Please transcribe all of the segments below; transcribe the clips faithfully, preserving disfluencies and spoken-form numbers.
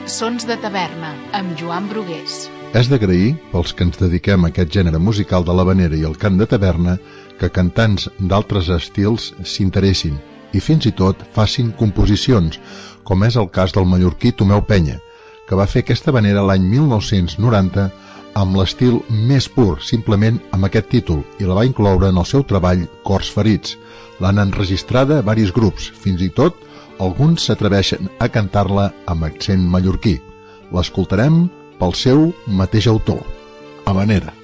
Sons de taverna, amb Joan Brugués. És d'agrair, pels que ens dediquem a aquest gènere musical de l'havanera i el cant de taverna, que cantants d'altres estils s'interessin i fins i tot facin composicions, com és el cas del mallorquí Tomeu Penya, que va fer aquesta havanera l'any mil nou-cents noranta amb l'estil més pur, simplement amb aquest títol, i la va incloure en el seu treball Cors Ferits. L'han enregistrada a varis grups, fins i tot alguns s'atreveixen a cantar-la amb accent mallorquí. L'escoltarem pel seu mateix autor, Havanera.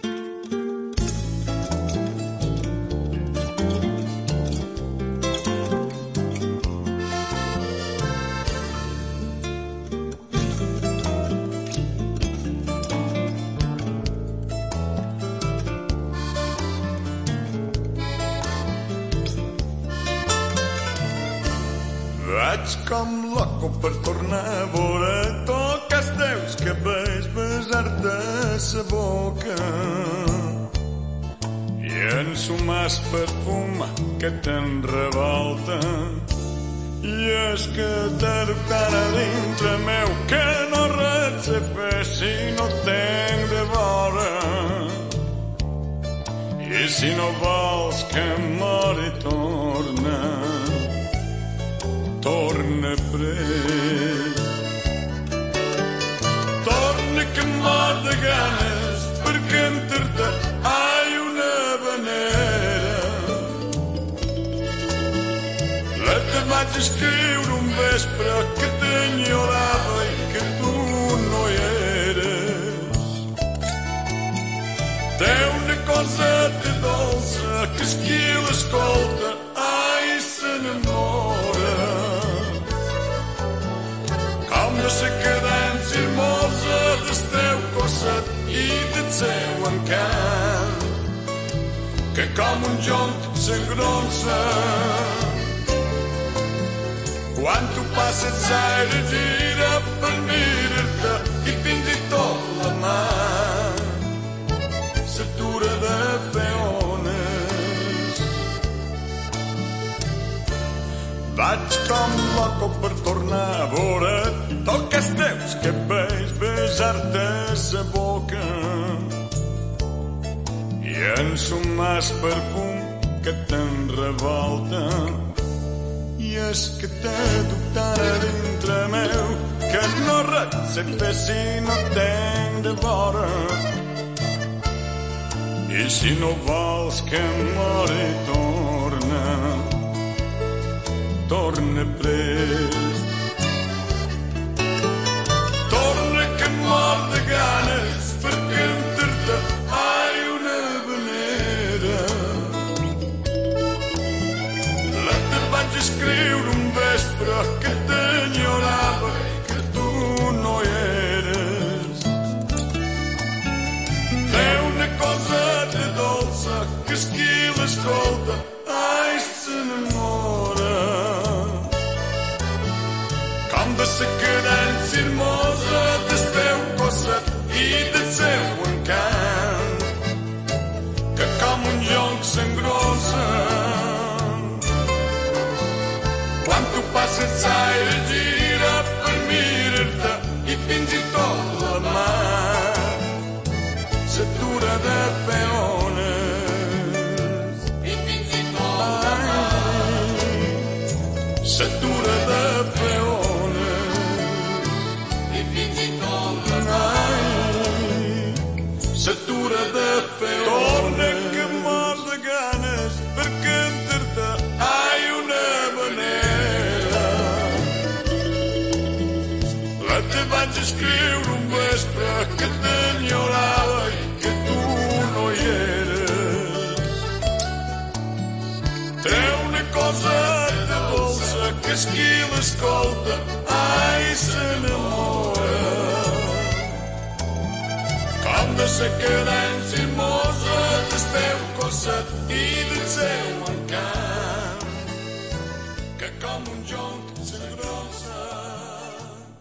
Vaig com loco per tornar a veure tocar els teus cabells, besar-te sa boca i ensumar el perfum que te'n revolta. I és que t'he dubtat a dintre meu que no res sé fer si no tenc de vora. I si no vols que mori, torna, torna pres. Torna que em mor de ganes per cantar-te ai una havanera. La te vaig escriure un vespre que t'enyorava i que tu no hi eres. Té una coseta dolça que és qui l'escolta ai s'enamora. Com de sa cadència hermosa del teu cosset i del seu encant, que com un jonc s'engronsa quan tu passes l'aire, gira per mirar-te i fins i tot la mà s'atura de fer ones. Vaig com loco per tornar a veure tocar els teus cabells, besar-te sa boca i ensumar el perfum que te'n revolta. I és que t'he dubtat a dintre meu que no res sé fer si no tenc de vora. I si no vols que mori, torna, torna prest. Torna que em mor de ganes per cantar-te ai una havanera. La te vaig escriure un vespre que t'enyorava i que tu no hi eres. Té una coseta dolça que és qui l'escolta ai s'enamora. Com de sa cadència hermosa del teu cosset i del seu encant, que com un jonc s'engrossa quan tu passes l'aire, gira per mirar-te i fins i tot la mà s'atura de fer ones. I fins i tot la mà s'atura de fer ones. I fins i tot la mà s'atura de fer ones. Torna que em mor de ganes per cantar-te ai una havanera. La te vaig escriure un vespre que t'enyorava i que tu no hi eres. Té una coseta dolça que és qui l'escolta ai s'enamora. Com de sa cadència hermosa del teu cosset i del seu encant,